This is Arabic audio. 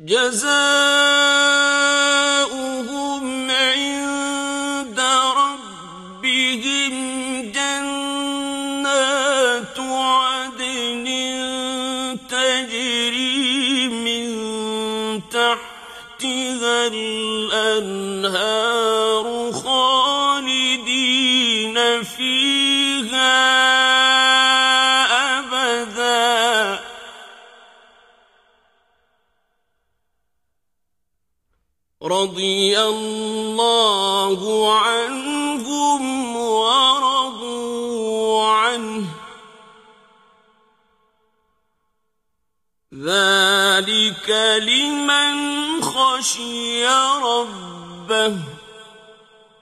جزاؤهم عند ربهم جنات عدن تجري من تحتها الأنهار خالدين فيها أبدا رضي الله عنهم ورضوا عنه ذلك لمن خشي ربه